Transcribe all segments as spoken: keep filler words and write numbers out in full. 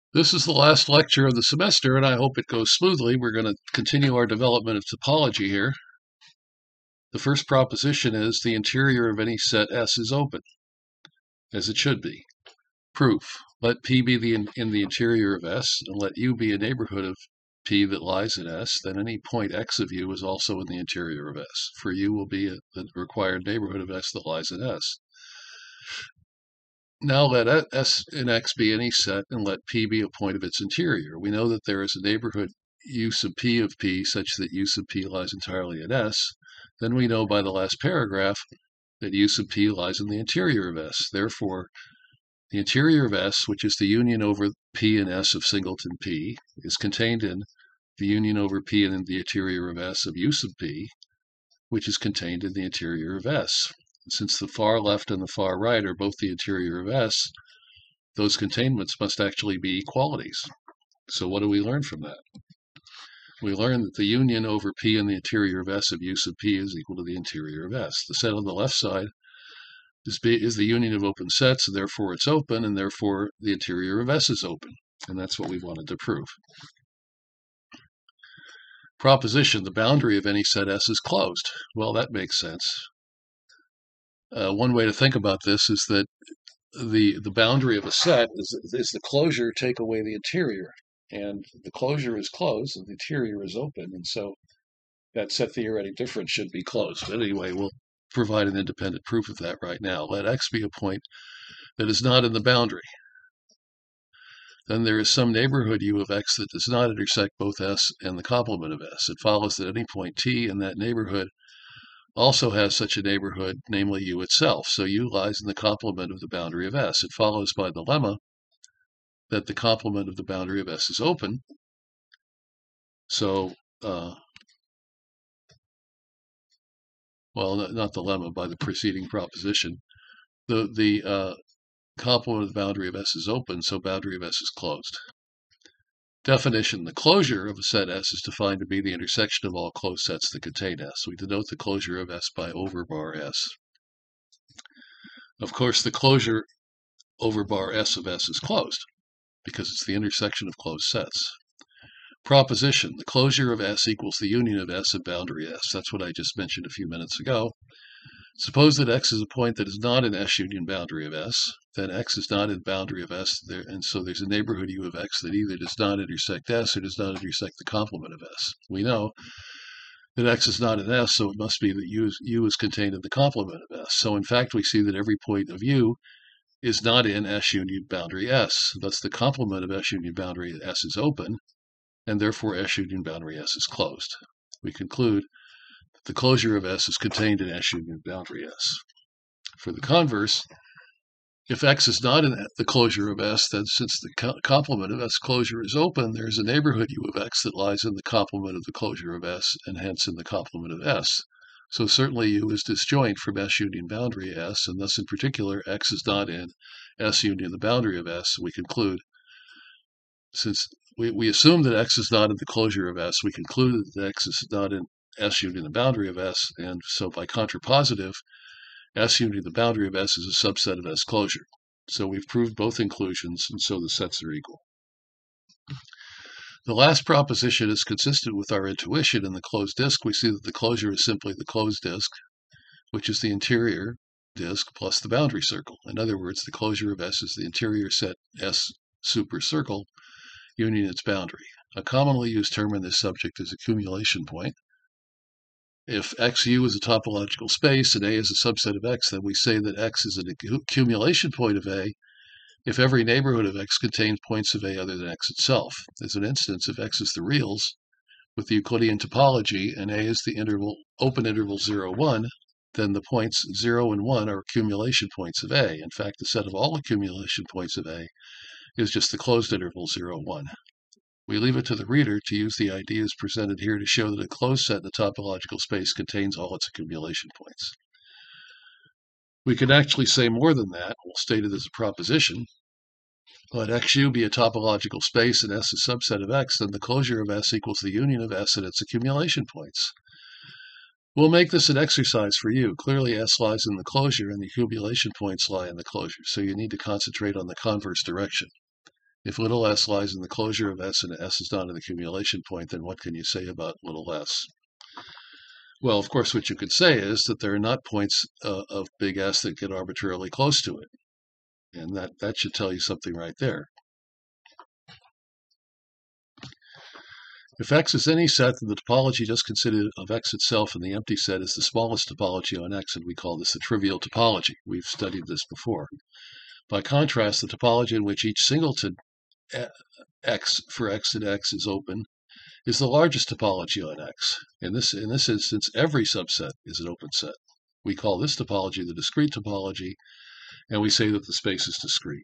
This is the last lecture of the semester, and I hope it goes smoothly. We're going to continue our development of topology here. The first proposition is the interior of any set S is open, as it should be. Proof. Let P be the in, in the interior of S, and let U be a neighborhood of P that lies in S, then any point X of U is also in the interior of S, for U will be a, the required neighborhood of S that lies in S. Now let S in X be any set and let P be a point of its interior. We know that there is a neighborhood U sub P of P such that U sub P lies entirely in S. Then we know by the last paragraph that U sub P lies in the interior of S. Therefore, the interior of S, which is the union over P and S of singleton P, is contained in the union over P and in the interior of S of U sub P, which is contained in the interior of S. Since the far left and the far right are both the interior of S, those containments must actually be equalities. So what do we learn from that? We learn that the union over P in the interior of S of U sub P is equal to the interior of S. The set on the left side is, B, is the union of open sets, and therefore it's open, and therefore the interior of S is open. And that's what we wanted to prove. Proposition, the boundary of any set S is closed. Well, that makes sense. Uh, one way to think about this is that the the boundary of a set is, is the closure take away the interior, and the closure is closed and the interior is open, and so that set theoretic difference should be closed. But anyway, we'll provide an independent proof of that right now. Let X be a point that is not in the boundary. Then there is some neighborhood U of X that does not intersect both S and the complement of S. It follows that any point T in that neighborhood also has such a neighborhood, namely U itself. So U lies in the complement of the boundary of S. It follows by the lemma that the complement of the boundary of S is open. So, uh, well, not the lemma, by the preceding proposition. The, the uh, complement of the boundary of S is open, so boundary of S is closed. Definition, the closure of a set S is defined to be the intersection of all closed sets that contain S. We denote the closure of S by over bar S. Of course, the closure over bar S of S is closed because it's the intersection of closed sets. Proposition, the closure of S equals the union of S and boundary S. That's what I just mentioned a few minutes ago. Suppose that X is a point that is not an S union boundary of S, then X is not in boundary of S, there, and so there's a neighborhood U of X that either does not intersect S or does not intersect the complement of S. We know that X is not in S, so it must be that U is, U is contained in the complement of S. So in fact, we see that every point of U is not in S union boundary S. Thus, the complement of S union boundary S is open, and therefore S union boundary S is closed. We conclude the closure of S is contained in S union boundary S. For the converse, if X is not in the closure of S, then since the co complement of S closure is open, there is a neighborhood U of X that lies in the complement of the closure of S, and hence in the complement of S. So certainly U is disjoint from S union boundary S, and thus in particular X is not in S union the boundary of S. We conclude, since we, we assume that X is not in the closure of S, we conclude that X is not in S union the boundary of S, and so by contrapositive, S union the boundary of S is a subset of S closure. So we've proved both inclusions, and so the sets are equal. The last proposition is consistent with our intuition. In the closed disk, we see that the closure is simply the closed disk, which is the interior disk plus the boundary circle. In other words, the closure of S is the interior set S super circle union its boundary. A commonly used term in this subject is accumulation point. If X U is a topological space and A is a subset of X, then we say that X is an accumulation point of A if every neighborhood of X contains points of A other than X itself. As an instance, if X is the reals with the Euclidean topology and A is the interval open interval zero, one, then the points zero and one are accumulation points of A. In fact, the set of all accumulation points of A is just the closed interval zero, one. We leave it to the reader to use the ideas presented here to show that a closed set in a topological space contains all its accumulation points. We can actually say more than that. We'll state it as a proposition. Let X U be a topological space and S a subset of X, then the closure of S equals the union of S and its accumulation points. We'll make this an exercise for you. Clearly, S lies in the closure and the accumulation points lie in the closure, so you need to concentrate on the converse direction. If little s lies in the closure of S and S is not an accumulation point, then what can you say about little s? Well, of course, what you could say is that there are not points uh, of big S that get arbitrarily close to it. And that, that should tell you something right there. If X is any set, then the topology just considered of X itself in the empty set is the smallest topology on X, and we call this the trivial topology. We've studied this before. By contrast, the topology in which each singleton X for X at X is open is the largest topology on X. In this, in this instance, every subset is an open set. We call this topology the discrete topology, and we say that the space is discrete.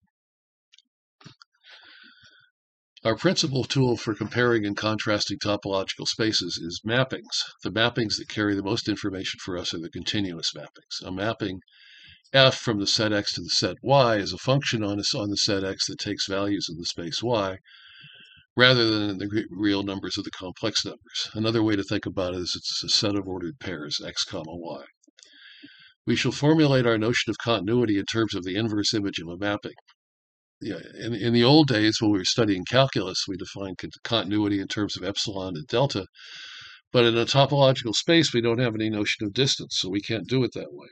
Our principal tool for comparing and contrasting topological spaces is mappings. The mappings that carry the most information for us are the continuous mappings. A mapping F from the set X to the set Y is a function on, a, on the set X that takes values in the space Y, rather than in the real numbers of the complex numbers. Another way to think about it is it's a set of ordered pairs, X comma Y. We shall formulate our notion of continuity in terms of the inverse image of a mapping. Yeah, in, in the old days, when we were studying calculus, we defined continuity in terms of epsilon and delta. But in a topological space, we don't have any notion of distance, so we can't do it that way.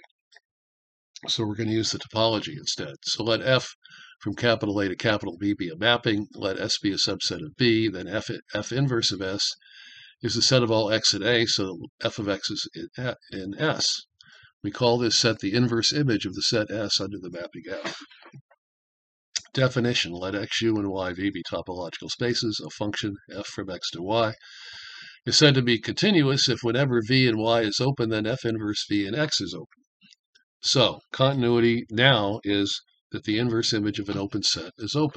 So we're going to use the topology instead. So let F from capital A to capital B be a mapping. Let S be a subset of B. Then F, F inverse of S is the set of all X at A, so F of X is in, in S. We call this set the inverse image of the set S under the mapping F. Definition, let X U and Y V be topological spaces. A function, F from X to Y, is said to be continuous if whenever V and Y is open, then F inverse V and X is open. So, continuity now is that the inverse image of an open set is open.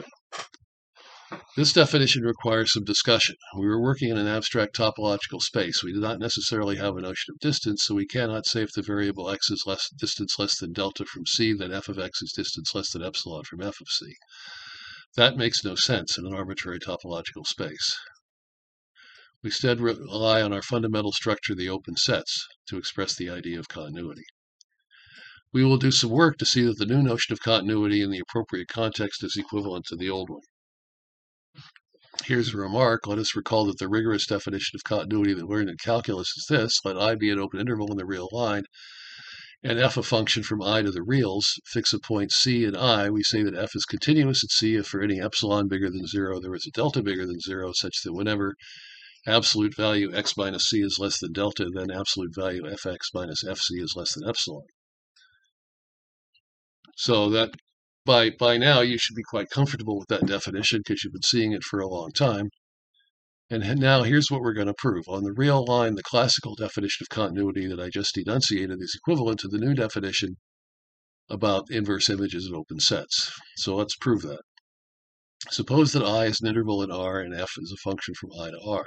This definition requires some discussion. We were working in an abstract topological space. We do not necessarily have a notion of distance, so we cannot say if the variable x is less distance less than delta from C, then f of x is distance less than epsilon from f of C. That makes no sense in an arbitrary topological space. We instead rely on our fundamental structure, the open sets, to express the idea of continuity. We will do some work to see that the new notion of continuity in the appropriate context is equivalent to the old one. Here's a remark. Let us recall that the rigorous definition of continuity that we learned in calculus is this. Let I be an open interval in the real line, and f a function from I to the reals. Fix a point C in I. We say that f is continuous at C if for any epsilon bigger than zero, there is a delta bigger than zero, such that whenever absolute value x minus c is less than delta, then absolute value fx minus fc is less than epsilon. So that by, by now you should be quite comfortable with that definition because you've been seeing it for a long time. And now here's what we're going to prove. On the real line, the classical definition of continuity that I just enunciated is equivalent to the new definition about inverse images and open sets. So let's prove that. Suppose that I is an interval in R and f is a function from I to R.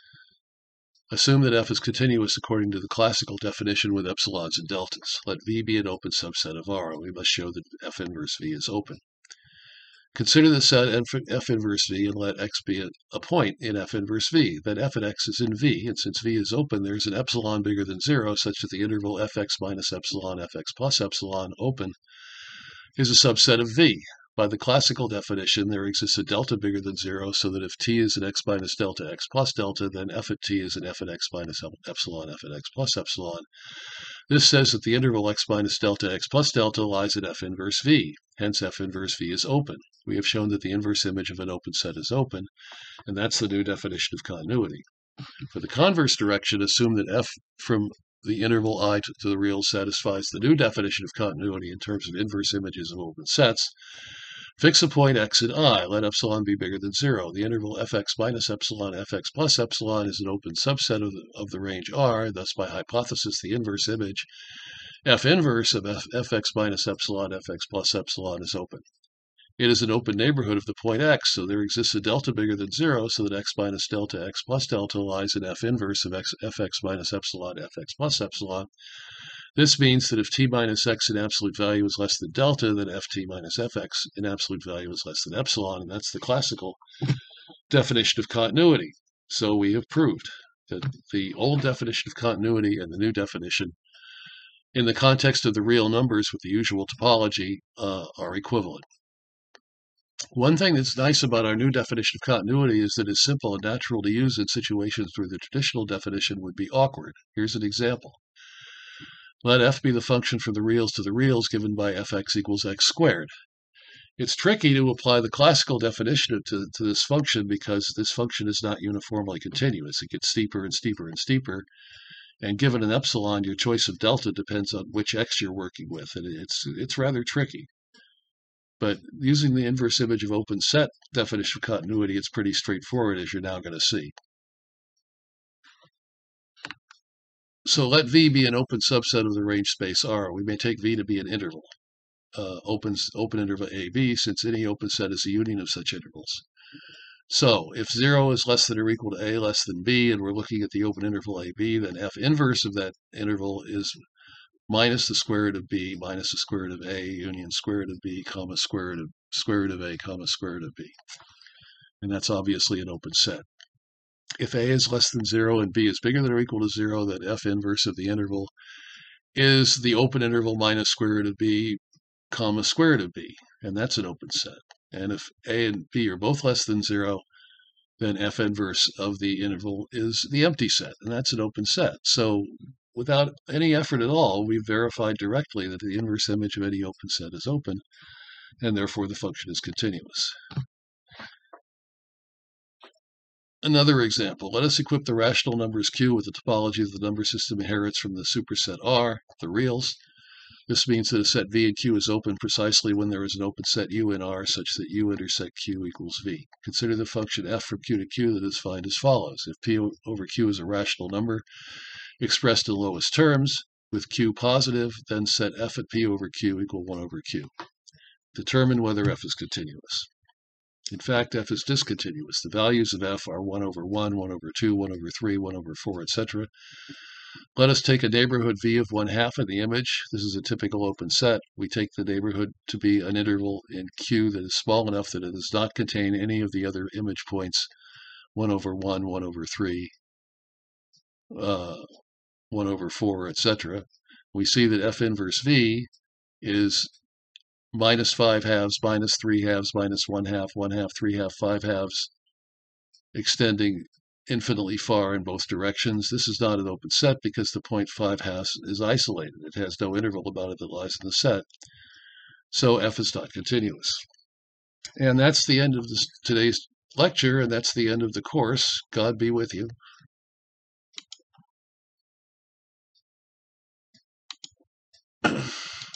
Assume that f is continuous according to the classical definition with epsilons and deltas. Let V be an open subset of R, and we must show that f inverse V is open. Consider the set f inverse V and let x be a, a point in f inverse V. Then f at x is in V, and since V is open, there is an epsilon bigger than zero, such that the interval fx minus epsilon, fx plus epsilon, open, is a subset of V. By the classical definition, there exists a delta bigger than zero, so that if t is an x minus delta, x plus delta, then f at t is an f at x minus epsilon, f at x plus epsilon. This says that the interval x minus delta, x plus delta lies at f inverse V. Hence, f inverse V is open. We have shown that the inverse image of an open set is open, and that's the new definition of continuity. For the converse direction, assume that f from the interval I to, to the real satisfies the new definition of continuity in terms of inverse images of open sets. Fix a point x in I. Let epsilon be bigger than zero. The interval fx minus epsilon, fx plus epsilon is an open subset of the, of the range R. Thus, by hypothesis, the inverse image f inverse of f, fx minus epsilon, fx plus epsilon is open. It is an open neighborhood of the point x, so there exists a delta bigger than zero, so that x minus delta, x plus delta lies in f inverse of x, fx minus epsilon, fx plus epsilon. This means that if t minus x in absolute value is less than delta, then ft minus fx in absolute value is less than epsilon, and that's the classical definition of continuity. So we have proved that the old definition of continuity and the new definition, in the context of the real numbers with the usual topology, uh, are equivalent. One thing that's nice about our new definition of continuity is that it's simple and natural to use in situations where the traditional definition would be awkward. Here's an example. Let f be the function from the reals to the reals given by fx equals x squared. It's tricky to apply the classical definition to, to this function because this function is not uniformly continuous. It gets steeper and steeper and steeper. And given an epsilon, your choice of delta depends on which x you're working with. And it's, it's rather tricky. But using the inverse image of open set definition of continuity, it's pretty straightforward, as you're now going to see. So let V be an open subset of the range space R. We may take V to be an interval, uh, open, open interval A B, since any open set is a union of such intervals. So if zero is less than or equal to A less than B, and we're looking at the open interval A B, then F inverse of that interval is minus the square root of b minus the square root of a union square root of b comma square root of square root of a comma square root of b. And that's obviously an open set. If a is less than zero and b is bigger than or equal to zero, then f inverse of the interval is the open interval minus square root of b comma square root of b. And that's an open set. And if a and b are both less than zero, then f inverse of the interval is the empty set. And that's an open set. So without any effort at all, we've verified directly that the inverse image of any open set is open, and therefore the function is continuous. Another example, let us equip the rational numbers Q with the topology that the number system inherits from the superset R, the reals. This means that a set V in Q is open precisely when there is an open set U in R such that U intersect Q equals V. Consider the function f from Q to Q that is defined as follows. If P over Q is a rational number, expressed in lowest terms, with Q positive, then set f at P over Q equal one over Q. Determine whether f is continuous. In fact, f is discontinuous. The values of f are one over one, one over two, one over three, one over four, et cetera. Let us take a neighborhood V of one half in the image. This is a typical open set. We take the neighborhood to be an interval in Q that is small enough that it does not contain any of the other image points, one over one, one over three, uh, one over four, et cetera. We see that f inverse V is minus five halves, minus three halves, minus one half, one half, three half, five halves, extending infinitely far in both directions. This is not an open set because the point five halves is isolated. It has no interval about it that lies in the set. So f is not continuous. And that's the end of this, today's lecture, and that's the end of the course. God be with you.